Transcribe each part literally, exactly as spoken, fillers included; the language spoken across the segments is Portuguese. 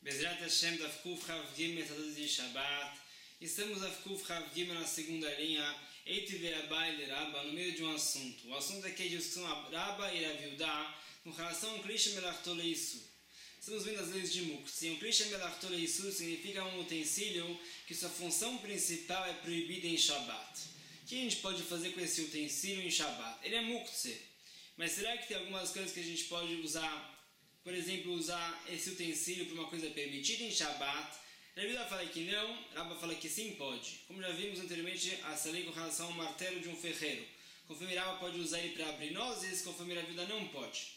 Bezrat Hashem, Daf Kuf Chav Gimel, metade de Shabbat. Estamos Daf Kuf Chav Gimel na segunda linha, Eitiv Abai de Rabba, no meio de um assunto. O assunto aqui é a discussão Rabba e Rav Yudá com relação ao Kli Shemelachto Leisur. Estamos vendo as leis de Muktzah. O Kli Shemelachto Leisur significa um utensílio que sua função principal é proibida em Shabbat. O que a gente pode fazer com esse utensílio em Shabbat? Ele é Muktzah. Mas será que tem algumas coisas que a gente pode usar? Por exemplo, usar esse utensílio para uma coisa permitida em Shabbat. Rav Yudá fala que não, Rabba fala que sim pode. Como já vimos anteriormente, essa lei com relação ao martelo de um ferreiro. Conforme Rabba pode usar ele para abrir nozes, conforme Rav Yudá não pode.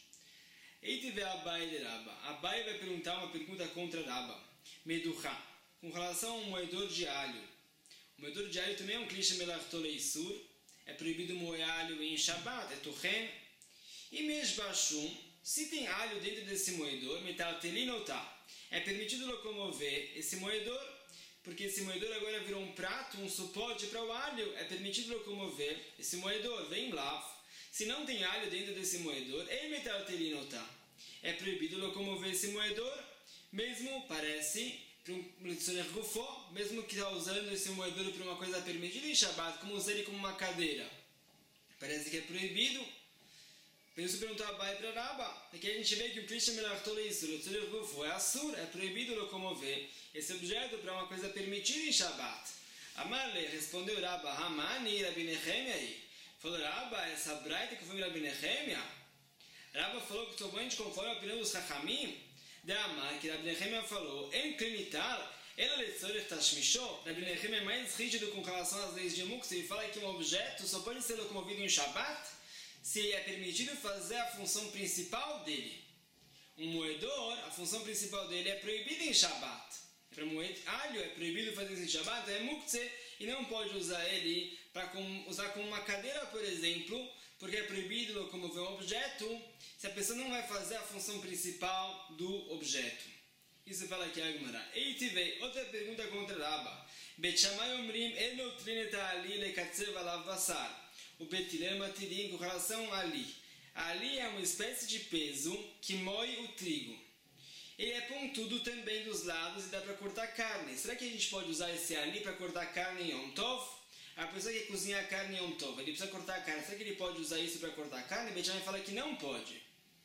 Eitiv Abai de Rabba. Abai vai perguntar uma pergunta contra Rabba. Meduchá. Com relação ao moedor de alho. O moedor de alho também é um Kli Shemelachto Leisur. É proibido moer alho em Shabbat, é Tuchen. E Meshbashum. Se tem alho dentro desse moedor, metaltelinotá, é permitido locomover esse moedor, porque esse moedor agora virou um prato, um suporte para o alho, é permitido locomover esse moedor, vem lá. Se não tem alho dentro desse moedor, e metaltelinotá, é proibido locomover esse moedor, mesmo, parece, para um gufó, mesmo que está usando esse moedor para uma coisa permitida em Shabbat, como usar ele como uma cadeira. Parece que é proibido. Por isso perguntou a Abai para Rabba. Aqui a gente vê que o Kli Shemelachto Leisur, o tzorech gufo, é assur, é proibido locomover esse objeto para uma coisa permitida em Shabbat. Amarle respondeu Rabba, Hamani, Rabi Nehemia aí. Falou, Rabba, essa braita que foi Rabi Nehemia? Rabba falou que totalmente conforme a opinião dos Chachamim. De Amar, que Rabi Nehemia falou, em klinitar, ela letzorech tashmisho. Rabi Nehemia é mais rígido com relação às leis de Muktzah e fala que um objeto só pode ser locomovido em Shabbat se é permitido fazer a função principal dele. Um moedor, a função principal dele é proibida em Shabbat. Para moer alho é proibido fazer isso em Shabbat, é Muktzah, e não pode usar ele para usar como uma cadeira, por exemplo, porque é proibido locomover um objeto se a pessoa não vai fazer a função principal do objeto. Isso fala aqui a Gemara. Eitivei, outra pergunta contra Rabba. Bet Shammai omrim eno trineta ali lekatzev alav basar. O Bet Hillel matirim com relação a ali. Ali é uma espécie de peso que moe o trigo. Ele é pontudo também dos lados e dá para cortar carne. Será que a gente pode usar esse ali para cortar carne em Yom Tov? A pessoa que cozinha carne em Yom Tov, ele precisa cortar carne. Será que ele pode usar isso para cortar carne? Bet Shammai fala que não pode.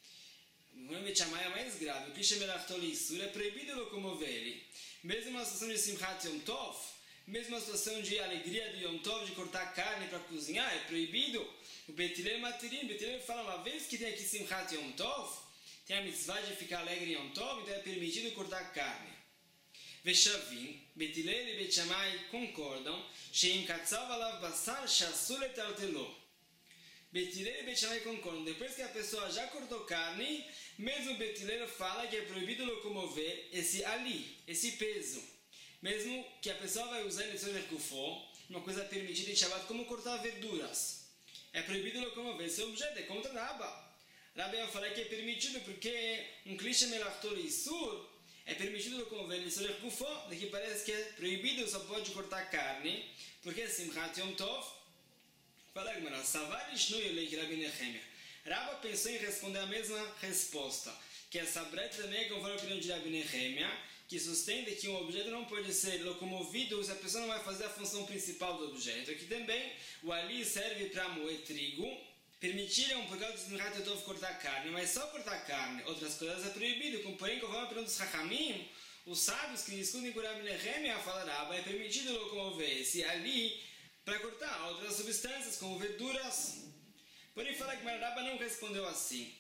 O Bet Shammai é mais grave. O Kli Shemelachto Leisur é proibido locomover ele. Mesmo uma situação de Simchat Yom Tov, mesmo a situação de alegria de Yom Tov, de cortar carne para cozinhar, é proibido. O Bet Hillel matirim, Bet Hillel fala, uma vez que tem aqui Simchat Yom Tov, tem a mitzvah de ficar alegre em Yom Tov, então é permitido cortar carne. Veshavim, Bet Hillel e Bet Shammai concordam, sheim katzav alav basar shasur letaltelo. Bet Hillel e Bet Shammai concordam, depois que a pessoa já cortou carne, mesmo Bet Hillel fala que é proibido locomover esse ali, esse peso. Mesmo que a pessoa vai usar ele tzorech gufo, uma coisa permitida em Shabbat, como cortar verduras. É proibido locomover esse objeto, é contra Rabba. Rabba vai falar que é permitido porque um Kli Shemelachto Leisur é permitido locomover ele tzorech gufo, daqui parece que é proibido, só pode cortar carne, porque Simchat Yom Tov. Fala a Gemara, Savar Ishnui Eleik Rabi Nehemia. Rabba pensou em responder a mesma resposta, que essa breta também é conforme a opinião de Rabi Nehemia, que sustenta que um objeto não pode ser locomovido se a pessoa não vai fazer a função principal do objeto. Aqui também, o ali serve para moer trigo. Permitiram, por causa do Simchat Yom Tov, cortar carne, mas só cortar carne. Outras coisas é proibido, como porém, conforme a opinião dos Chachamim, os sábios que discutem com Rabi Nehemia falaram, é permitido locomover esse ali para cortar outras substâncias, como verduras. Porém, fala que Rabba não respondeu assim.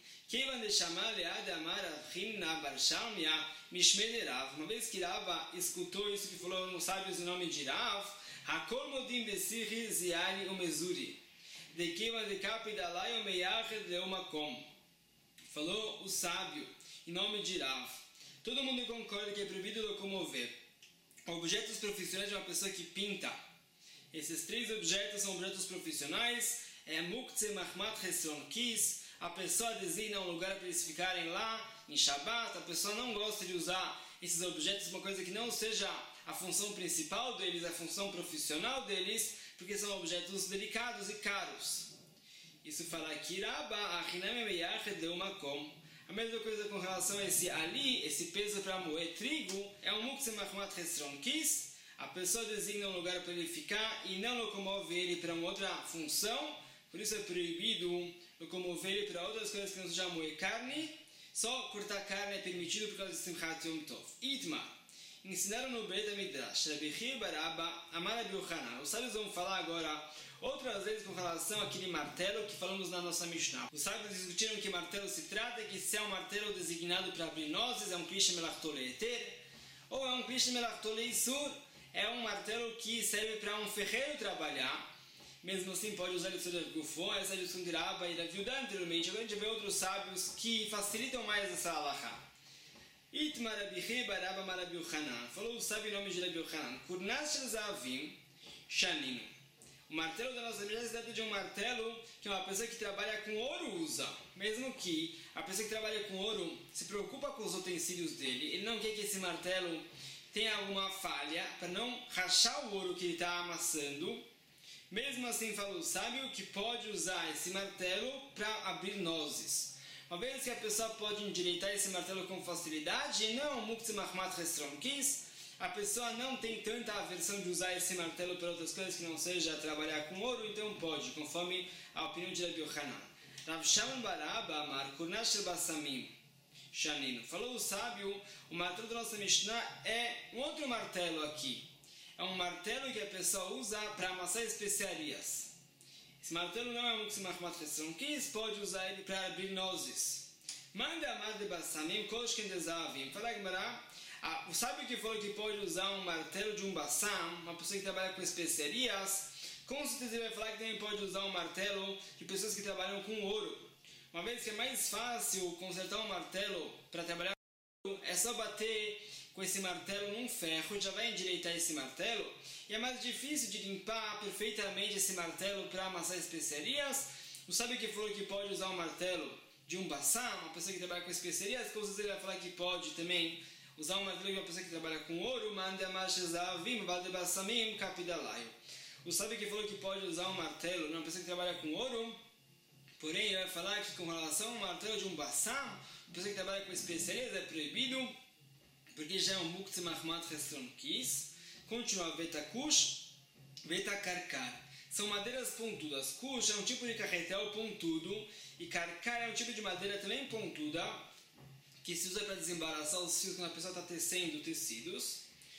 Uma vez que Rabba escutou isso que falou nos sábios em nome de Rav, Hakol modim besichi ziani umezuri, de keva de kapidalai umeyached leumakom. Falou o sábio em nome de Rav. Todo mundo concorda que é proibido locomover objetos profissionais de uma pessoa que pinta. Esses três objetos são objetos profissionais. É Muktzah Mahmat Chesron Kis. A pessoa designa um lugar para eles ficarem lá em Shabbat. A pessoa não gosta de usar esses objetos, uma coisa que não seja a função principal deles, a função profissional deles, porque são objetos delicados e caros. Isso fala aqui, Rabba, A mesma coisa com relação a esse ali, esse peso para moer trigo, é um muktzeh machmat chesron kis. A pessoa designa um lugar para ele ficar e não locomove ele para uma outra função. Por isso é proibido locomover ele para outras coisas que não seja moer carne. Só cortar carne é permitido por causa de Simchat Yom Tov. Itmar. Ensinaram no Beit HaMidrash, Rabbi Chiya bar Abba, Amar Rabbi Yochanan. Os sábios vão falar agora outras vezes com relação àquele martelo que falamos na nossa Mishnah. Os sábios discutiram que martelo se trata, que se é um martelo designado para abrir nozes, é um Klish Melachto Le'eter, ou é um Klish Melachto Le'isur, é um martelo que serve para um ferreiro trabalhar. Mesmo assim, pode usar o seu gufon, essa discussão de Rabba e da Viúda anteriormente. Agora a gente vê outros sábios que facilitam mais essa halakha. Itmar Rabbi Chiya bar Abba Amar Rabbi Yochanan. Falou o sábio em nome de Rabbi Yochanan. Kurnas shel Zahavim Shaninu. O martelo da nossa Bíblia se trata de um martelo que uma pessoa que trabalha com ouro usa. Mesmo que a pessoa que trabalha com ouro se preocupa com os utensílios dele, ele não quer que esse martelo tenha alguma falha para não rachar o ouro que ele está amassando. Mesmo assim, falou o sábio que pode usar esse martelo para abrir nozes. Uma vez que a pessoa pode endireitar esse martelo com facilidade, e não muktzeh machmat chesron kis, a pessoa não tem tanta aversão de usar esse martelo para outras coisas que não seja trabalhar com ouro, então pode, conforme a opinião de Rabbi Yochanan. Rav Shimon bar Abba Amar Kurnas shel Basamim Shaninu. Falou o sábio, o martelo da nossa Mishnah é um outro martelo aqui. É um martelo que a pessoa usa para amassar especiarias. Esse martelo não é um muktzeh machmat chesron kis, pode usar ele para abrir nozes. Manda amar de Basamim koshken de Zahavim. Fala Gemara. Ah, o sábio que falou que pode usar um martelo de um bassam, uma pessoa que trabalha com especiarias, com certeza ele vai falar que também pode usar um martelo de pessoas que trabalham com ouro. Uma vez que é mais fácil consertar um martelo para trabalhar com ouro, é só bater com esse martelo num ferro, já vai endireitar esse martelo, e é mais difícil de limpar perfeitamente esse martelo para amassar especiarias. O sábio que falou que pode usar um martelo de um bassam, uma pessoa que trabalha com especiarias, com certeza ele vai falar que pode também usar uma martelo de uma pessoa que trabalha com ouro, manda machezavim, valde bassamim, capidalaio. O sábio que falou que pode usar um martelo de uma pessoa que trabalha com ouro, porém ele vai falar que com relação ao martelo de um bassam, uma pessoa que trabalha com especiarias é proibido, porque já é um muktzeh machmat chesron kis. Continua, vetakush, vetakarkar. São madeiras pontudas. Kush é um tipo de carretel pontudo, e karkar é um tipo de madeira também pontuda, que se usa para desembaraçar os fios quando a pessoa está tecendo tecidos.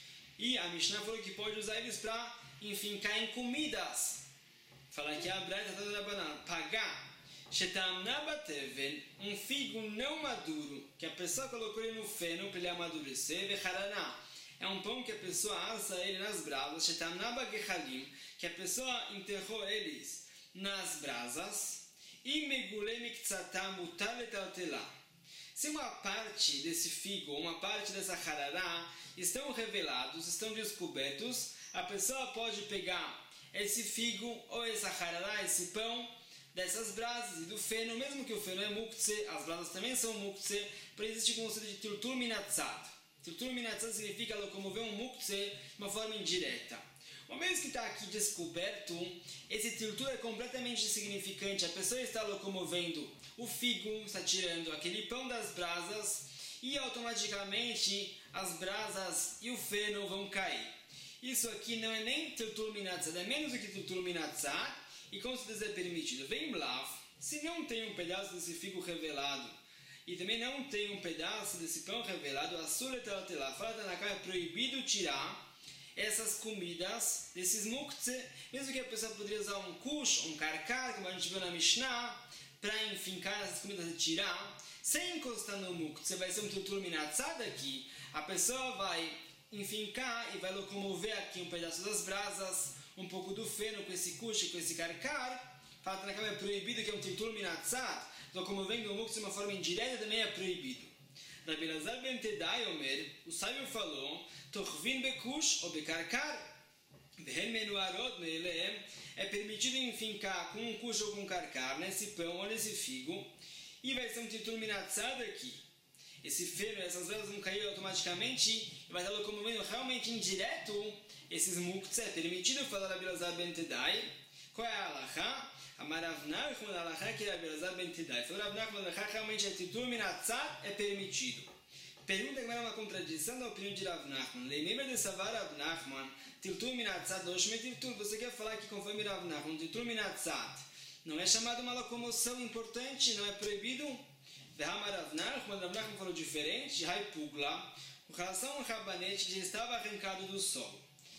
E a Mishnah falou que pode usar eles para enfincar em comidas. Fala que a Braita está da banana. Pagar. Shetamna bateven, um figo não maduro, que a pessoa colocou ele no feno para ele amadurecer. Vecharaná. É um pão que a pessoa assa ele nas brasas. Shetamna bagechalim, que a pessoa enterrou eles nas brasas. E megule miktzatá mutar letaltelá. Se uma parte desse figo, uma parte dessa harará, estão revelados, estão descobertos, a pessoa pode pegar esse figo ou essa harará, esse pão, dessas brasas e do feno, mesmo que o feno é muktzeh, as brasas também são muktzeh, para existir o conceito de tiltul minatzad. Tiltul minatzad significa locomover um muktzeh de uma forma indireta. Uma vez que está aqui descoberto, esse tiltul é completamente insignificante. A pessoa está locomovendo o figo, está tirando aquele pão das brasas e automaticamente as brasas e o feno vão cair. Isso aqui não é nem tiltul minatzad, é menos do que tiltul minatzad e com certeza é permitido. Vem blav, se não tem um pedaço desse figo revelado e também não tem um pedaço desse pão revelado, a suletalatelá, fala Tanakh, é proibido tirar essas comidas desses muktzeh, mesmo que a pessoa poderia usar um kush, um karkar, como a gente viu na Mishnah, para enfincar essas comidas e tirar, sem encostar no muktzeh, vai ser um tiltul minatzad aqui, a pessoa vai enfincar e vai locomover aqui um pedaço das brasas, um pouco do feno com esse kush, com esse karkar, fala Tanakh, é proibido, que é um tiltul minatzad, locomovendo o muktzeh de uma forma indireta também é proibido. Rabbi Elazar ben Tedai Omer, o sábio falou, Tochvin bekush ou bekarkar, vehen menuarot neilem, é permitido enfincar com um kush ou com um karkar nesse pão ou nesse figo, e vai ser um tiltul minatzad aqui. Esse feno, essas brasas vão cair automaticamente, e vai estar locomovendo realmente indireto esses muktzeh. É permitido falar Rabbi Elazar ben Tedai, Qual é a Halachá? Amar Rav Nachman, a Halachá que Rabi Elazar ben Tidai. Falou Rav Nachman, a Halachá realmente é titul minatzat, é permitido. Pergunta que é uma contradição da opinião de Rav Nachman. Lembra de Savar Rav Nachman, titul minatzat, doshme titul. Você quer falar que conforme Rav Nachman, titul minatzat não é chamado uma locomoção importante, não é proibido? Vehama Rav Nachman, Rav Nachman falou diferente, Hai Pugla, com relação ao rabanete que já estava arrancado do solo.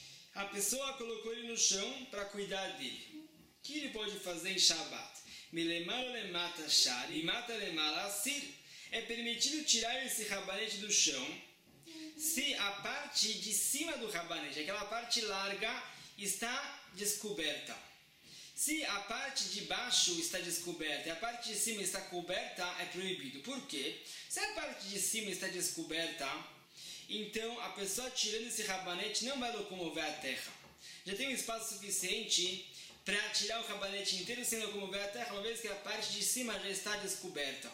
A pessoa colocou ele no chão para cuidar dele. O que ele pode fazer em Shabbat? Milemar lemata shari, mata lemala sir. É permitido tirar esse rabanete do chão se a parte de cima do rabanete, aquela parte larga, está descoberta. Se a parte de baixo está descoberta e a parte de cima está coberta, é proibido. Por quê? Se a parte de cima está descoberta, então a pessoa tirando esse rabanete não vai locomover a terra. Já tem um espaço suficiente para tirar o rabanete inteiro sem locomover a terra, uma vez que a parte de cima já está descoberta.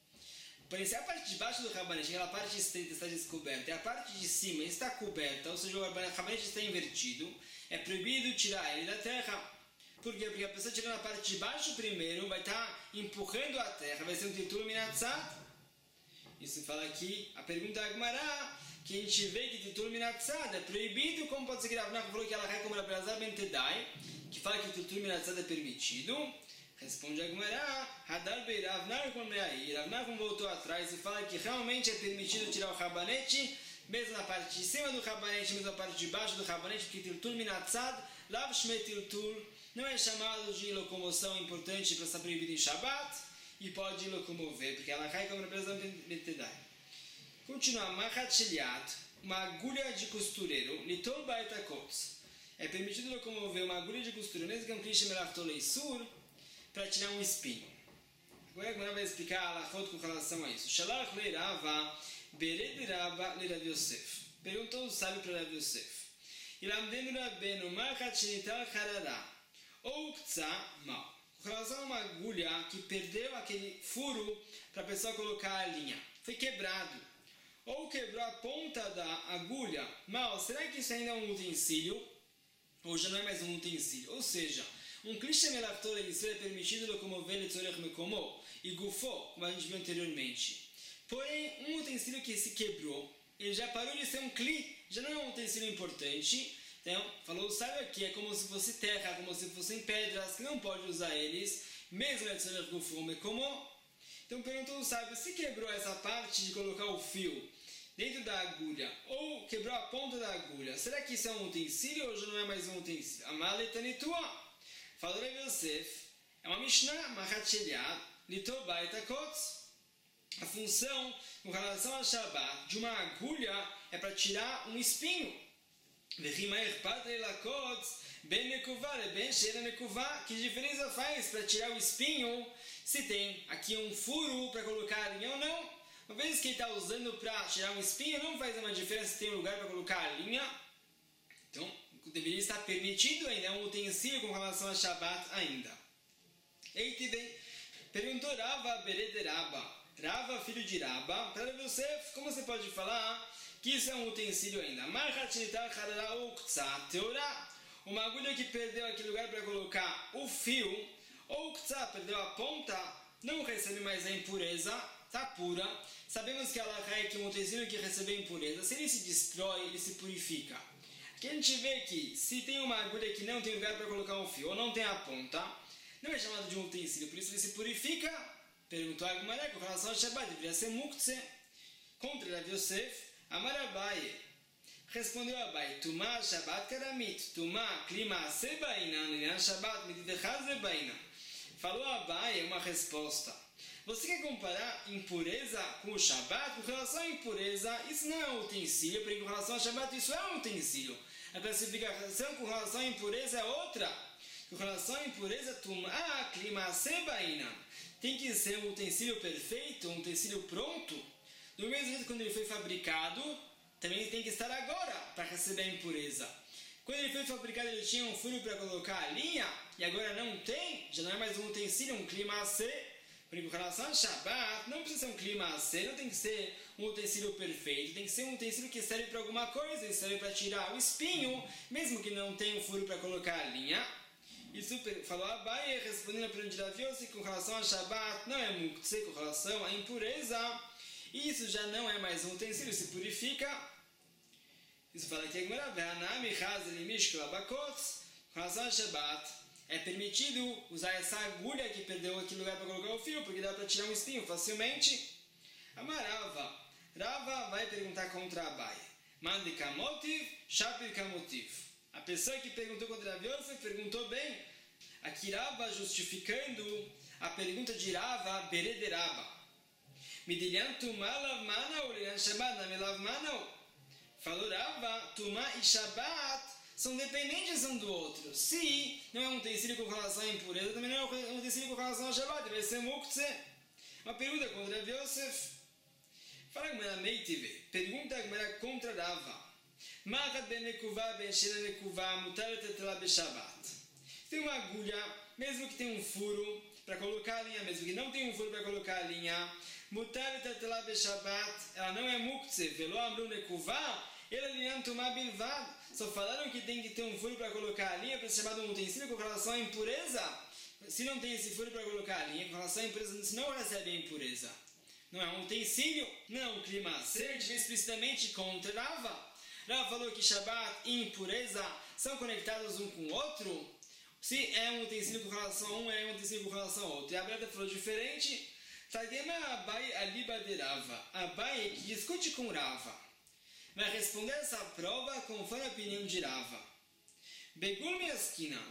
Porém, se a parte de baixo do rabanete, aquela parte estreita está descoberta e a parte de cima está coberta, ou seja, o rabanete está invertido, é proibido tirar ele da terra. Por quê? Porque a pessoa tirando a parte de baixo primeiro vai estar empurrando a terra, vai ser um titul minatzat. Isso fala aqui, a pergunta da Gemara, que a gente vê que titul minatzat é proibido, como pode ser que Rav Nachman falou que ela cai como Rabi Elazar ben Tidai, que fala que titul minatzat é permitido. Responde a Gemara, Hadar bei Rav Nachman me'ai. Rav Nachman voltou atrás e fala que realmente é permitido tirar o rabanete, mesmo na parte de cima do rabanete, mesmo na parte de baixo do rabanete, porque titul minatzat, lav shmei titul, não é chamado de locomoção importante para estar proibido em Shabbat e pode locomover, porque ela cai como representação betedai. Continua, Machatchiliat, uma agulha de costureiro, Litol Baitakotz. É permitido locomover uma agulha de costureiro, mesmo que é um Krish Melachtoleisur, para tirar um espinho. Agora a Gemara vai explicar a Halachot com relação a isso. Shalach leirava, bered raba leirav Yosef. Perguntou o sábio para Rav Yosef. Ilamdenu rabenu, Machatchilital harará. Ou ktsa mal. Com relação a uma agulha que perdeu aquele furo para a pessoa colocar a linha, foi quebrado. Ou quebrou a ponta da agulha, mal. Será que isso ainda é um utensílio? Ou já não é mais um utensílio? Ou seja, um clichê melaftor é permitido locomover letzorech mekomo e gufo, como a gente viu anteriormente. Porém, um utensílio que se quebrou, ele já parou de ser um cli, já não é um utensílio importante. Então, falou o sábio aqui, é como se fosse terra, como se fossem pedras, que não pode usar eles, mesmo letzorech gufo mekomo. Então perguntou o sábio, se quebrou essa parte de colocar o fio dentro da agulha, ou quebrou a ponta da agulha, será que isso é um utensílio ou já não é mais um utensílio? Amaletanitua. Falou Rav Yosef, é uma Mishnah, Machatcheliat, Litobaitakotz. A função com relação ao Shabbat de uma agulha é para tirar um espinho. Que diferença faz para tirar o espinho se tem aqui um furo para colocar a linha ou não? Uma vez que ele está usando para tirar um espinho, não faz uma diferença se tem um lugar para colocar a linha. Então, deveria estar permitido ainda, é um utensílio com relação a Shabbat ainda. Eite vem, perguntou Rava Berederaba, Rava filho de Raba, para você, como você pode falar que isso é um utensílio ainda? Uma agulha que perdeu aquele lugar para colocar o fio, ou perdeu a ponta, não recebe mais a impureza, está pura. Sabemos que ela é que um utensílio que recebe impureza, se ele se destrói, ele se purifica. Aqui a gente vê que se tem uma agulha que não tem lugar para colocar um fio, ou não tem a ponta, não é chamado de um utensílio, por isso ele se purifica. Perguntou a Gemara com relação ao Shabbat, deveria ser muktzeh. Contra Rav Yosef, Amar Abaye. Respondeu Abaye, Tumá Shabbat karamit, Tumá klima sebaina, Ninan Shabbat mitidechaz sebaina. Falou Abaye uma resposta. Você quer comparar impureza com o Shabbat? Com relação à impureza, isso não é um utensílio, porque com relação ao Shabbat isso é um utensílio. A classificação com relação à impureza é outra. Com relação à impureza, Tumá klima sebaina. Tem que ser um utensílio perfeito, um utensílio pronto. Do mesmo jeito que quando ele foi fabricado, também tem que estar agora para receber a impureza. Quando ele foi fabricado, ele tinha um furo para colocar a linha, e agora não tem, já não é mais um utensílio, um clima C. Porque com relação ao Shabbat, não precisa ser um clima C, não tem que ser um utensílio perfeito, tem que ser um utensílio que serve para alguma coisa, ele serve para tirar o espinho, mesmo que não tenha um furo para colocar a linha. Isso falou Abai, respondendo a pergunta de Rav Yossi com relação a Shabbat, não é muktzeh com relação à impureza, e isso já não é mais um utensílio, se purifica. Isso fala aqui agora, com relação a Shabbat, é permitido usar essa agulha que perdeu aquele lugar para colocar o fio, porque dá para tirar um espinho facilmente. Amarava, Rava vai perguntar contra Abai. Mandika motiv, shapirka motiv. A pessoa que perguntou contra Rav Yosef perguntou bem. Aqui Rava justificando a pergunta de Rava, berederaba. Midilhan tumá lav mana ou liran shabat na melav mana. Falou Rava, tumá e shabat são dependentes um do outro. Se não é um utensílio com relação à impureza, também não é um utensílio com relação ao shabat, vai ser muktzeh. Uma pergunta contra Rav Yosef. Fala a Gemara Meitive. Pergunta a Gemara contra Rava. Machat ben nekuvá ben shena nekuvá mutar tetela beshabat. Tem uma agulha, mesmo que tenha um furo para colocar a linha, mesmo que não tenha um furo para colocar a linha, mutar tetela beshabat, ela não é muktzeh. Velo amru nekuvá, ela linhan tumá bilvad. Só falaram que tem que ter um furo para colocar a linha para ser chamado um utensílio com relação à impureza. Se não tem esse furo para colocar a linha com relação à impureza, isso não recebe a impureza. Não é um utensílio, não é um clima. Se ele estiver explicitamente contra Rava, Rava falou que Shabbat e impureza são conectados um com o outro. Se é um utensílio com relação a um, é um utensílio com relação ao outro. E a Breda falou diferente. Tagema Abai aliba de Rava. Abai que discute com Rava vai responder essa prova conforme a opinião de Rava. Begul Miaskina.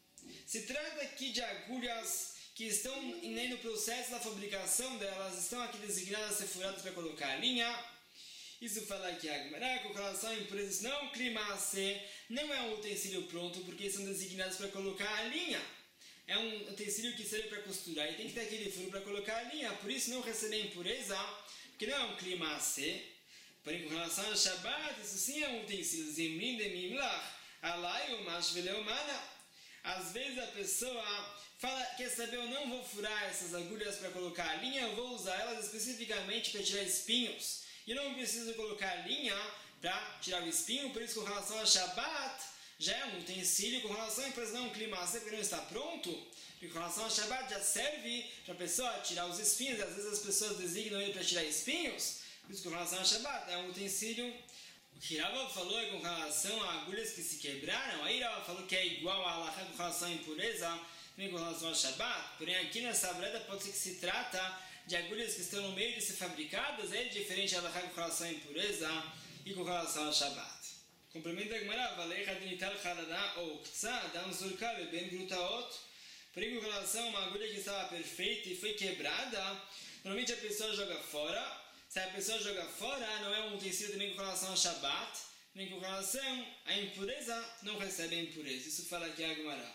Se trata aqui de agulhas que estão no processo da fabricação delas, estão aqui designadas a ser furadas para colocar a linha. Isso fala aqui a Gemara, com relação a impurezas, não clima-se, não é um utensílio pronto, porque são designados para colocar a linha. É um utensílio que serve para costurar, e tem que ter aquele furo para colocar a linha, por isso não recebe impureza, porque não é um clima-se. Porém, com relação a Shabbat, isso sim é um utensílio. Zimrin de mimlach, alai o mashveleumana. Às vezes a pessoa fala, quer saber, eu não vou furar essas agulhas para colocar a linha, eu vou usar elas especificamente para tirar espinhos. E eu não preciso colocar a linha para tirar o espinho, por isso com relação a Shabbat, já é um utensílio, com relação a impureza não é um clima, porque não está pronto, porque com relação a Shabbat já serve para a pessoa tirar os espinhos, e às vezes as pessoas designam ele para tirar espinhos, por isso com relação a Shabbat é um utensílio. O que Rava falou é com relação a agulhas que se quebraram, aí Rava falou que é igual a Halachá com relação à impureza, também com relação a Shabbat, porém aqui nessa breda pode ser que se trata de agulhas que estão no meio de ser fabricadas, é diferente a Halachá com relação à impureza e com relação a Shabbat. Complementa a Gemara, Valeicha dinital chaladá ou ktsá, dá um surká bem grutaot, porém com relação a uma agulha que estava perfeita e foi quebrada, normalmente a pessoa joga fora. Se a pessoa joga fora, não é um utensílio também com relação a Shabbat, nem com relação à impureza, não recebe a impureza. Isso fala aqui a Gemara.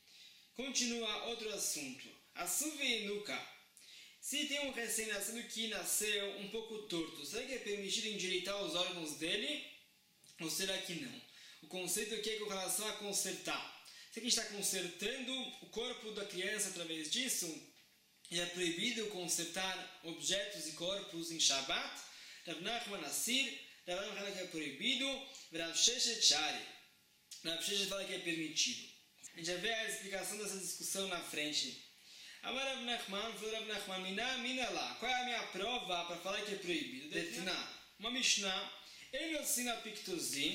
Continua outro assunto. A suvenuka. Se tem um recém-nascido que nasceu um pouco torto, será que é permitido endireitar os órgãos dele? Ou será que não? O conceito aqui é com relação a consertar. Será que está consertando o corpo da criança através disso? E é proibido consertar objetos e corpos em Shabbat. Rav Nachman Assir, Rav Nachman fala que é proibido, Rav Sheshet Shari. Rav Sheshet fala que é permitido. A gente já vê a explicação dessa discussão na frente. Amar Rav Nachman, falou Rav Nachman, mina, mina lá. Qual é a minha prova para falar que é proibido? Detna, uma Mishnah, Enosina Pictozin.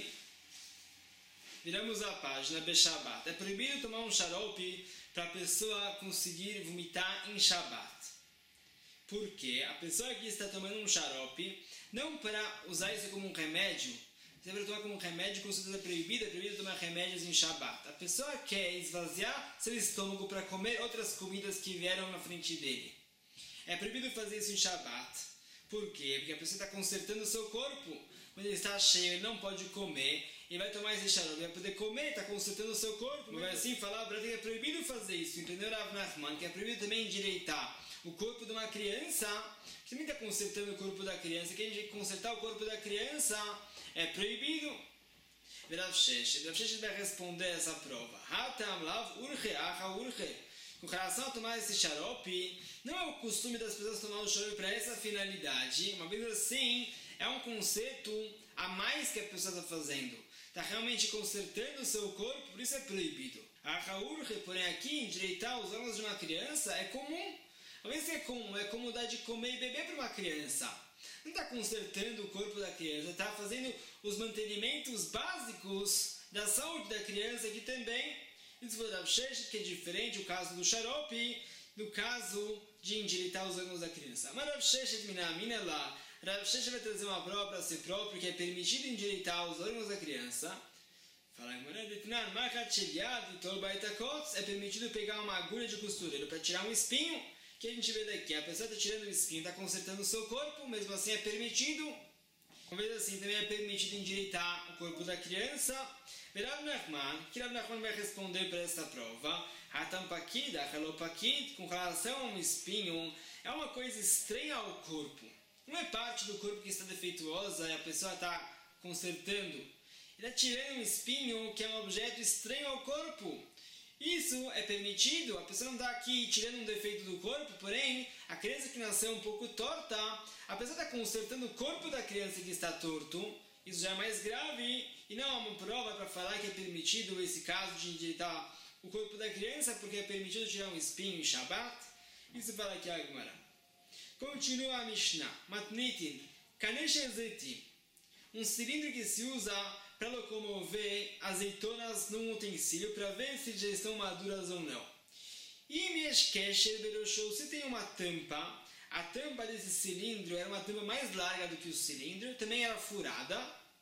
Viramos a página, Beshabat. É proibido tomar um xarope para a pessoa conseguir vomitar em Shabbat. Por quê? A pessoa que está tomando um xarope, não para usar isso como um remédio, se para tomar como um remédio, com certeza é proibido, é proibido tomar remédios em Shabbat. A pessoa quer esvaziar seu estômago para comer outras comidas que vieram na frente dele. É proibido fazer isso em Shabbat. Por quê? Porque a pessoa está consertando o seu corpo. Quando ele está cheio, ele não pode comer. Ele vai tomar esse xarope, vai poder comer, está consertando o seu corpo. Mas vai assim falar, que é proibido fazer isso. Entendeu, Rav Nachman? Que é proibido também endireitar o corpo de uma criança, que também está consertando o corpo da criança. Que a gente consertar o corpo da criança é proibido. Rav Sheshet. Rav Sheshet vai responder essa prova. Hatam lav urche, acha urche. Com relação a tomar esse xarope, não é o costume das pessoas tomar o xarope para essa finalidade. Uma vez assim, é um conceito a mais que a pessoa está fazendo. Está realmente consertando o seu corpo, por isso é proibido. A Haurche, porém aqui, endireitar os órgãos de uma criança é comum. Às vezes é comum, é como dar de comer e beber para uma criança. Não está consertando o corpo da criança, está fazendo os mantenimentos básicos da saúde da criança, que também, isso foi Rav Sheshet, que é diferente o caso do xarope, do caso de endireitar os órgãos da criança. Mas Rav Sheshet minamina lá, Rav Sheshet vai trazer uma prova para si próprio, que é permitido endireitar os órgãos da criança. Fala, é permitido pegar uma agulha de costureiro para tirar um espinho, que a gente vê daqui. A pessoa está tirando o espinho, está consertando o seu corpo, mesmo assim é permitido. Uma vez assim, também é permitido endireitar o corpo da criança. Rav Nachman, que Rav Nachman vai responder para esta prova. Hatam Pakid, Halopakid, com relação a um espinho, é uma coisa estranha ao corpo. Não é parte do corpo que está defeituosa e a pessoa está consertando. Ele está tirando um espinho que é um objeto estranho ao corpo. Isso é permitido, a pessoa não está aqui tirando um defeito do corpo, porém, a criança que nasceu um pouco torta, a pessoa está consertando o corpo da criança que está torto, isso já é mais grave, e não há uma prova para falar que é permitido esse caso de endireitar o corpo da criança, porque é permitido tirar um espinho em Shabbat. Isso fala aqui a Gemara. Continua a Mishnah. Matnitin, Kanesh Ezetim, um cilindro que se usa para locomover azeitonas num utensílio para ver se já estão maduras ou não. E se tem uma tampa, a tampa desse cilindro era uma tampa mais larga do que o cilindro, também era furada.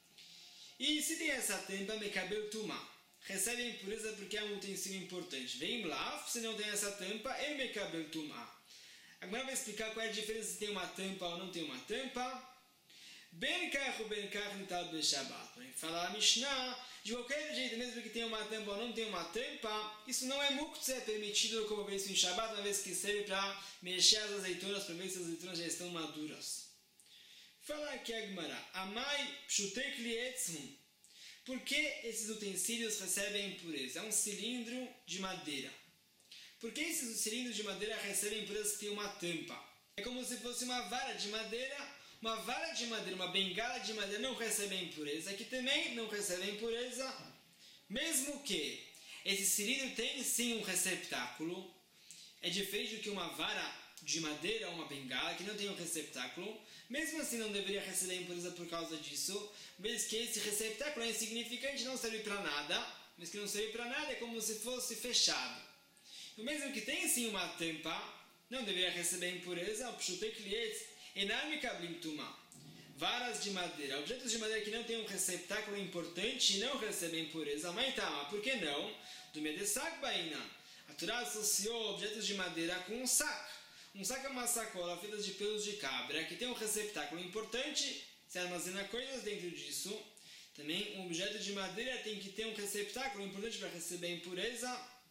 E se tem essa tampa, mekabel tuma, recebe a impureza porque é um utensílio importante. Vem lá, se não tem essa tampa, é mekabel tuma. Agora vai explicar qual é a diferença se tem uma tampa ou não tem uma tampa. Ben kach ou ben kach nital be Shabbat. Fala a Mishnah, de qualquer jeito, mesmo que tenha uma tampa ou não tenha uma tampa, isso não é muktzeh, é permitido como ver isso em Shabbat, uma vez que serve para mexer as azeitonas, para ver se as azeitonas já estão maduras. Fala aqui a Gemara, Amai pshutek lietzhum. Por que esses utensílios recebem impureza? É um cilindro de madeira. Por que esses cilindros de madeira recebem impureza se tem uma tampa? É como se fosse uma vara de madeira. Uma vara de madeira, uma bengala de madeira não recebe impureza, aqui também não recebe impureza, mesmo que esse cilindro tem sim um receptáculo, é diferente do que uma vara de madeira ou uma bengala que não tem um receptáculo, mesmo assim não deveria receber impureza por causa disso, mesmo que esse receptáculo é insignificante, não serve para nada, mas que não serve para nada é como se fosse fechado. Então, mesmo que tenha sim uma tampa, não deveria receber impureza, o pshutek lietz, Enami kablim tuma. Varas de madeira, objetos de madeira que não têm um receptáculo importante e não recebem impureza. Mas tá, por que não? Do medesak baina. A Torá associou objetos de madeira com um saco. Um saco é uma sacola feita de pelos de cabra que tem um receptáculo importante, se armazena coisas dentro disso. Também um objeto de madeira tem que ter um receptáculo importante para receber impureza.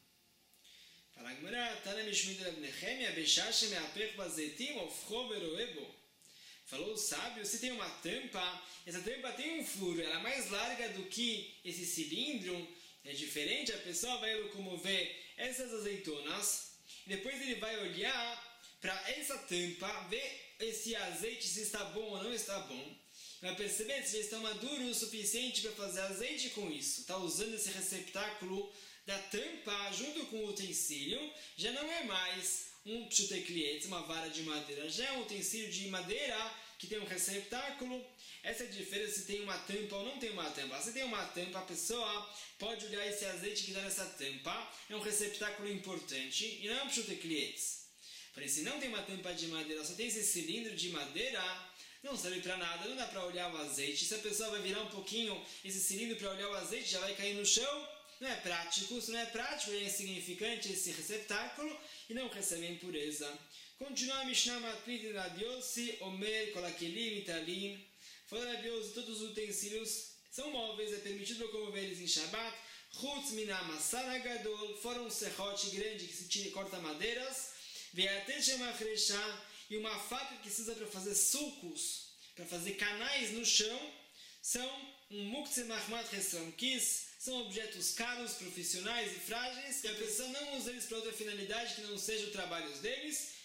Fala a Gemara, Tana Mishmid Rav Nehemia, Beshashe meapech bazetim, ofcho veroebo. Falou o sábio, se tem uma tampa, essa tampa tem um furo, ela é mais larga do que esse cilindro, é diferente, a pessoa vai locomover essas azeitonas, e depois ele vai olhar para essa tampa, ver esse azeite se está bom ou não está bom, vai perceber se já está maduro o suficiente para fazer azeite com isso, está usando esse receptáculo da tampa junto com o utensílio, já não é mais um pshutek lietz, uma vara de madeira, já é um utensílio de madeira que tem um receptáculo. Essa é a diferença se tem uma tampa ou não tem uma tampa. Se tem uma tampa, a pessoa pode olhar esse azeite que está nessa tampa, é um receptáculo importante e não é um pshutek lietz. Porém, se não tem uma tampa de madeira, só tem esse cilindro de madeira, não serve para nada, não dá para olhar o azeite. Se a pessoa vai virar um pouquinho esse cilindro para olhar o azeite, já vai cair no chão. Não é prático, se não é prático, é insignificante esse receptáculo e não recebe impureza. Continua a Mishnah Matnit Rav Yossi, Omer, Kolakelim, Italim. Fala Rav Yossi, todos os utensílios são móveis, é permitido locomover eles em Shabbat. Chutz minam asara gadol, fora um serrote grande que se tira e corta madeiras. Ve'ateshem achresha, e uma faca que se usa para fazer sulcos, para fazer canais no chão, são um muktzeh mahmat resram kis. São objetos caros, profissionais e frágeis, que a pessoa não usa eles para outra finalidade que não seja o trabalho deles,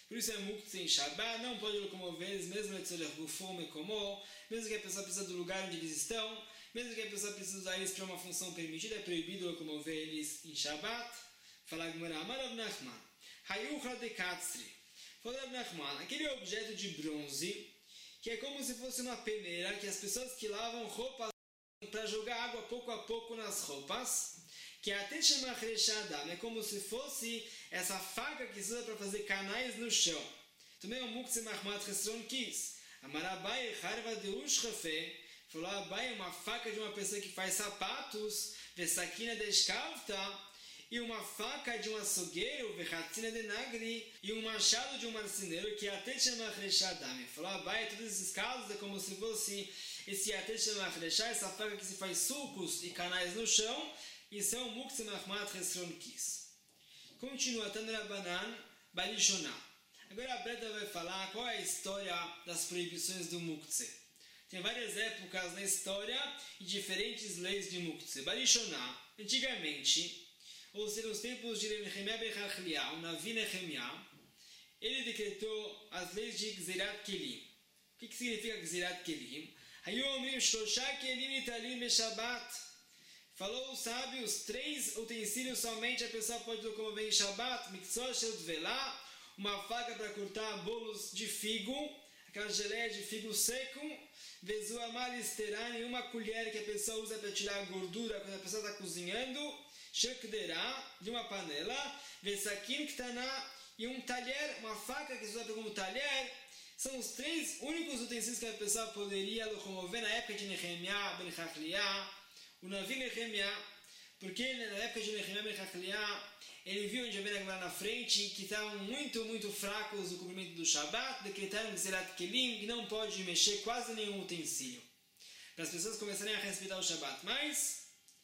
Por isso é muktzeh em Shabbat, não pode locomover eles, mesmo letzorech gufo mekomo, mesmo que a pessoa precisa do lugar onde eles estão, mesmo que a pessoa precisa usar eles para uma função permitida, é proibido locomover eles em Shabbat. Fala Gemara, Amar Rav Nachman, Hayuchra de Katzri. Fala Rav Nachman, aquele objeto de bronze, que é como se fosse uma peneira, que as pessoas que lavam roupas para jogar água pouco a pouco nas roupas, que até chama Reshadam, é como se fosse essa faca que se usa para fazer canais no chão. Também o Muktzeh Mahmat Chesron quis. Amarabai Harva de Ushrafe, falou Abai, uma faca de uma pessoa que faz sapatos, Vesakina de Escalta, e uma faca de um açougueiro, Vechatina de Nagri, e um machado de um marceneiro, que até chama Reshadam. Falou Abai, todos esses casos é como se fosse esse até chama Reshadam, essa faca que se faz sulcos e canais no chão. Isso é o Muktzeh Mahmat Chesron quis. Continua, Tanrabanan, Balishonah. Agora a Breda vai falar qual é a história das proibições do Muktzeh. Tem várias épocas na história e diferentes leis de Muktzeh. Balishonah, antigamente, ou seja, nos tempos de Nehemiah ben Hachliah, o Navi Nehemiah, ele decretou as leis de Gzerat Kelim. O que, que significa Gzerat Kelim? Hayomim Shlosha Kelim Nitalim Beshabbat. Falou o sábio, os três utensílios somente a pessoa pode locomover em Shabbat, Miktsor Shel Dvelah, uma faca para cortar bolos de figo, aquela geleia de figo seco, Vezuamar Listeran, e uma colher que a pessoa usa para tirar a gordura quando a pessoa está cozinhando, Shekderá, de uma panela, Vesakim Ktaná, e um talher, uma faca que se usa como talher. São os três únicos utensílios que a pessoa poderia locomover na época de Nehemiah ben Hachliah, o Navi Nehemiah, porque na época de Nehemiah ben Hachliah, ele viu onde havia na frente que estavam muito, muito fracos no cumprimento do Shabbat, decretaram Gzerat Kelim, que não pode mexer quase nenhum utensílio, para as pessoas começarem a respeitar o Shabbat. Mas,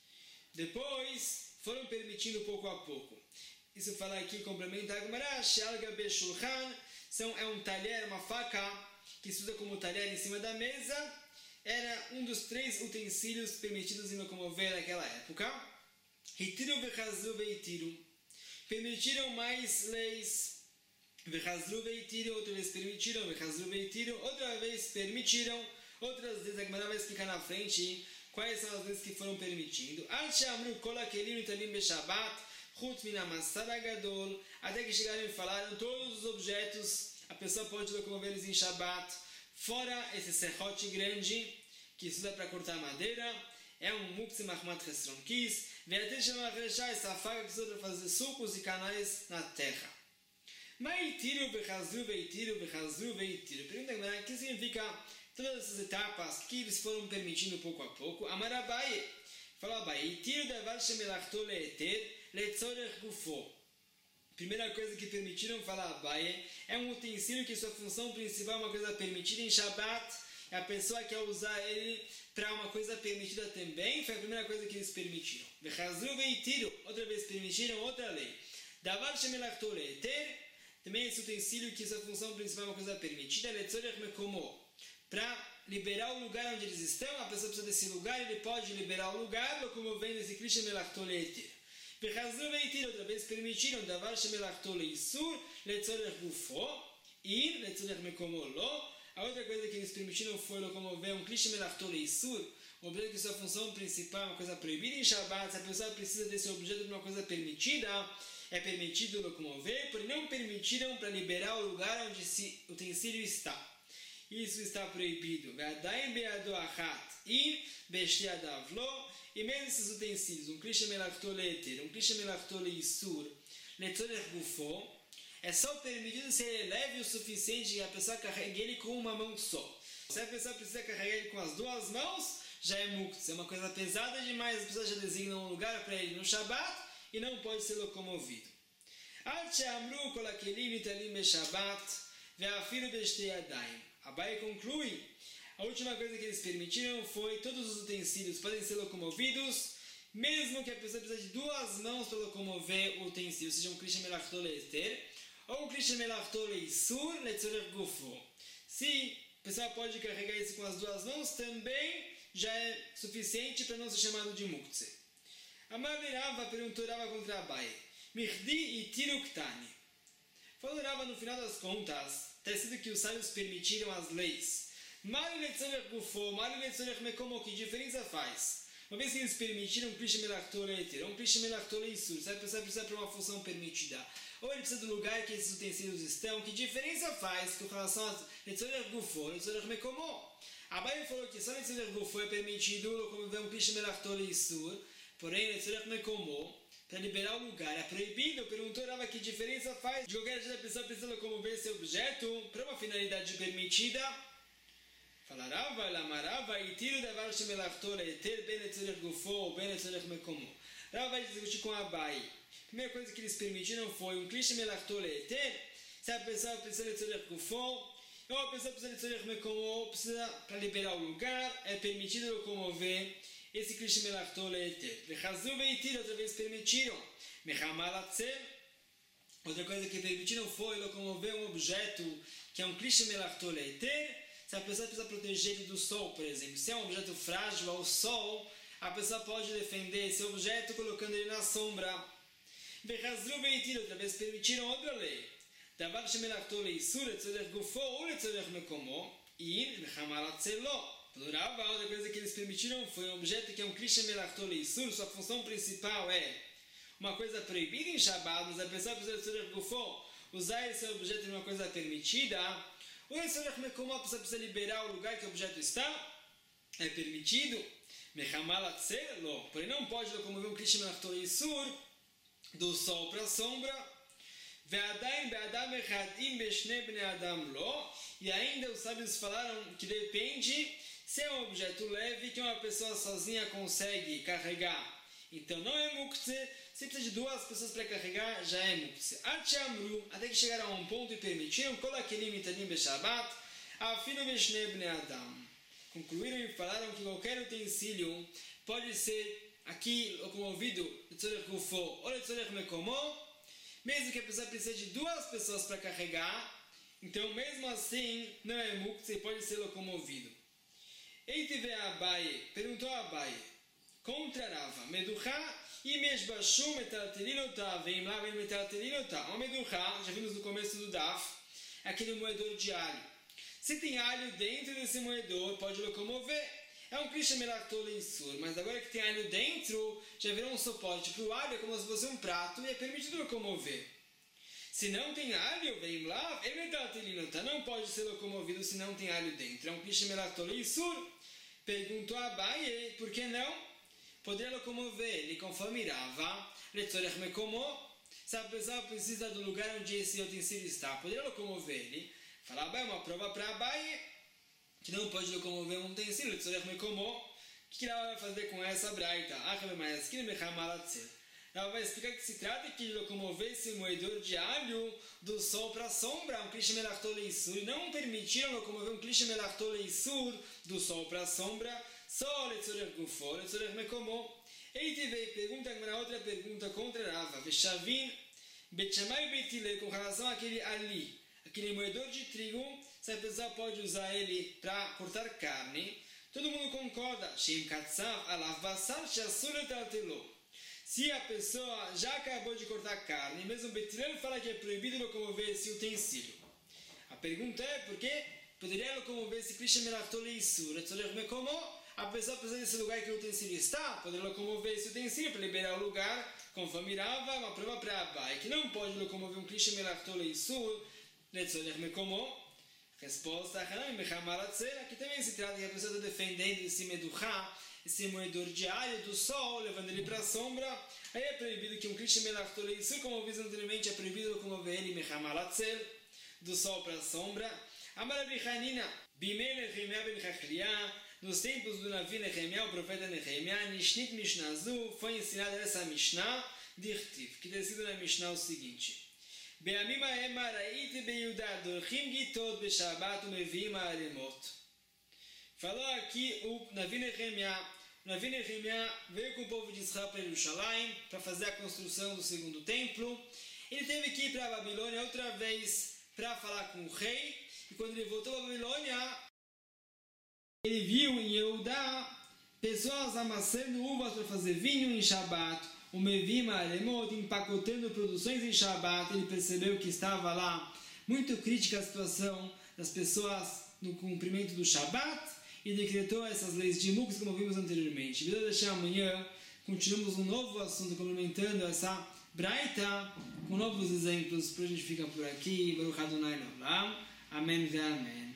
depois, foram permitindo pouco a pouco. Isso fala aqui, complementa a Gemara, Shealga Beshulchan, é um talher, uma faca, que se usa como talher em cima da mesa. Era um dos três utensílios permitidos em locomover naquela época. Hitiru vechazru veitiru. Permitiram mais leis. Vechazru veitiru, outra vez permitiram. Vechazru veitiru, outra vez permitiram. Outras vezes a Gemara vai explicar na frente quais são as leis que foram permitindo. Al she'amru kol hakelim nitalim beshabat, chutz min hamassad hagadol. Até que chegaram e falaram todos os objetos a pessoa pode locomover eles em Shabbat. Fora esse serrote grande, que se usa para cortar madeira, é um Muktzeh Mahmat Chesron quis, veio chamar Reshá, essa faca que se usa para fazer sucos e canais na terra. Maitiru bechazru veitiru bechazru veitiru. Pergunta a o que significa todas essas etapas que eles foram permitindo pouco a pouco. Amarabai, falou Abai, itiru davar shemelachto leeter letzorech gufo. Primeira coisa que permitiram, falar Abaye, é um utensílio que sua função principal é uma coisa permitida em Shabbat, e a pessoa quer usar ele para uma coisa permitida também, foi a primeira coisa que eles permitiram. Vechazru veitiru, outra vez permitiram outra lei. Davar shemelachto leeter, também esse utensílio que sua função principal é uma coisa permitida, letzorech mekomo, para liberar o lugar onde eles estão, a pessoa precisa desse lugar, ele pode liberar o lugar, locomovendo esse kli shemelachto leeter. Vechazru veitiru, outra vez permitiram, davar shemelachto leisur, letzorech gufo, ir, letzorech mekomo lo. A outra coisa que eles permitiram foi locomover um kli shemelachto leisur, um objeto que sua função principal é uma coisa proibida em Shabbat. Se a pessoa precisa desse objeto de uma coisa permitida, é permitido locomover, porém não permitiram para liberar o lugar onde esse utensílio está. Isso está proibido. Ve'adaim be'ado achat, ir, be'shti adav lo. E mesmo esses utensílios, um kli shemelachto leeter, um kli shemelachto leisur, letzorech gufo, é só permitido se ele é leve o suficiente que a pessoa carregue ele com uma mão só. Se a pessoa precisa carregar ele com as duas mãos, já é muktzeh. É uma coisa pesada demais, as pessoas já designam um lugar para ele no Shabbat e não pode ser locomovido. Al she'amru kol hakelim nitalim beshabat, ve'afilu b'shtei yadayim. Abai conclui. A última coisa que eles permitiram foi todos os utensílios podem ser locomovidos, mesmo que a pessoa precise de duas mãos para locomover o utensílio, seja um kli shemelachto leeter ou um kli shemelachto leisur letzorech gufo. Se a pessoa pode carregar isso com as duas mãos, também já é suficiente para não ser chamado de muktzeh. Amar Rava perguntou Rava contra Abai, Mirdi e Tiru Ktani. Falou Rava, no final das contas, está sido que os sábios permitiram as leis. Que diferença faz? Uma vez que eles permitiram um Krish Melachtor Eter, um Krish Melachtor Isur, se a pessoa precisa para uma função permitida, ou ele precisa do lugar que esses utensílios estão, que diferença faz com relação a Letzorech Gufo, Letzorech Mekomo? Abai falou que só Letzorech Gufo é permitido, como vê um Krish Melachtor Isur, porém Letzorech Mekomo, para liberar o lugar, é proibido. Perguntou Rava que diferença faz de qualquer jeito a pessoa precisa locomover esse objeto para uma finalidade permitida. Fala Rava, Lamarava, e tiro da Varsh Melachtor Eter, Ben Letzorech Gufo, Ben Letzorech Mekomo. Rava vai discutir com Abai. A primeira coisa que eles permitiram foi um Krish Melachtor Eter, se a pessoa precisa de Letzorech Gufo, ou a pessoa precisa de Letzorech Mekomo, precisa para liberar o lugar, é permitido locomover esse Krish Melachtor Eter. Vechazu veitir, outra vez permitiram. Mechamalatzer, outra coisa que permitiram foi locomover um objeto que é um Krish Melachtor Eter. Se a pessoa precisa proteger ele do sol, por exemplo, se é um objeto frágil ao sol, a pessoa pode defender esse objeto colocando ele na sombra. Vechazu veitir, outra vez permitiram outra lei. Davar shemelachtor leisur, letzorech gufo, ou letzorech mekomo, e mechamalatzer lo. Plurava, a outra coisa que eles permitiram foi um objeto que é um Krish Melachtor Leisur, sua função principal é uma coisa proibida em Shabbat, mas a pessoa precisa de Letzorech Gufo, usar esse objeto em uma coisa permitida, ou Letzorech Mekomo, a pessoa precisa liberar o lugar que o objeto está, é permitido, Mechamalatzer lo, porém não pode locomover um Krish Melachtor Leisur do sol para a sombra, Ve'adaim be'adam echadim be'shnei bnei adam lo, e ainda os sábios falaram que depende se é um objeto leve que uma pessoa sozinha consegue carregar. Então não é muktzeh, se precisa de duas pessoas para carregar, já é muktzeh. Atchamru, até que chegaram a um ponto e permitiram, kol hakelim mitadim be'shabbat, afinu be'shnei bnei adam. Concluíram e falaram que qualquer utensílio pode ser aqui locomovido letzorech gufo ou letzorech mekomo, mesmo que a pessoa precise de duas pessoas para carregar, então mesmo assim não é muktzeh, pode ser locomovido. Eitive Abaye, perguntou a Abaye, contra Rava, Meducha e Meshbashum metaltelinotá, vem lá, vem metaltelinotá. Uma Meducha, já vimos no começo do Daf, é aquele moedor de alho. Se tem alho dentro desse moedor, pode locomover. É um Krish Melachtor Leisur, mas agora que tem alho dentro, já virou um suporte para o alho, é como se fosse um prato e é permitido locomover. Se não tem alho, vem lá, não pode ser locomovido se não tem alho dentro. É um Krish Melachtor Leisur. Perguntou a Abaye, por que não? Poderia locomover ele conforme Rava, Letzorech Mekomo. Se a pessoa precisa do lugar onde esse utensílio está, poderia locomover ele. Fala Abaye, uma prova para Abaye, que não pode locomover um utensílio, Letzorech Mekomo. O que ela vai fazer com essa braita? Ela vai explicar que se trata de locomover esse moedor de alho do sol para a sombra, um Krish Melachtor Leisur, e não permitiram locomover um Krish Melachtor Leisur do sol para a sombra, só Letzorech Gufo, Letzorech Mekomo. Ele veio pergunta, uma outra pergunta contra Rava, Veshavin, Betchamai Betile, com relação àquele ali, aquele moedor de trigo, se a pessoa pode usar ele para cortar carne, todo mundo concorda, Shem Katsav, Alav Basar, Shasur Etaltelo. Se a pessoa já acabou de cortar carne, mesmo o Betilel fala que é proibido locomover esse utensílio. A pergunta é, por que poderia locomover esse Krish Melachtor Leisur, Letzorech Mekomo? A pessoa precisa desse lugar que o utensílio está, poderia locomover esse utensílio para liberar o lugar, conforme Rava, uma prova para Abaye, que não pode locomover um Krish Melachtor Leisur, Letzorech Mekomo. Resposta, aqui também se trata que a pessoa está defendendo esse Meducha, esse moedor de alho do sol, levando ele para a sombra. Aí é proibido que um Krish Melachtor Leisur, como eu vi anteriormente, é proibido locomover ele Mechamalatzer, do sol para a sombra. Amar Bichanina, Bimei Nehemiah ben Chachliah, nos tempos do Navi Nehemiah, o profeta Nehemiah, Nishnit Mishnazu, foi ensinada essa Mishnah, Dirtiv, que tem sido na Mishnah o seguinte. Be'amim ha'em ra'iti beYudah dorchim gitot beShabbat u'mevi'im ha'aremot. Falou aqui o Navi Nehemiah. O Navi Nehemiah veio com o povo de Israel para Jerusalém para fazer a construção do segundo templo. Ele teve que ir para a Babilônia outra vez para falar com o rei. E quando ele voltou para a Babilônia, ele viu em Yehudá pessoas amassando uvas para fazer vinho em Shabat. o Mevim Aremot, empacotando produções em Shabat, ele percebeu que estava lá muito crítica a situação das pessoas no cumprimento do Shabat e decretou essas leis de Mux, como vimos anteriormente. Vou deixar amanhã, continuamos um novo assunto complementando essa Braita com novos exemplos. Por hoje a gente fica por aqui. Baruch Adonai Leolam. Amém e amém.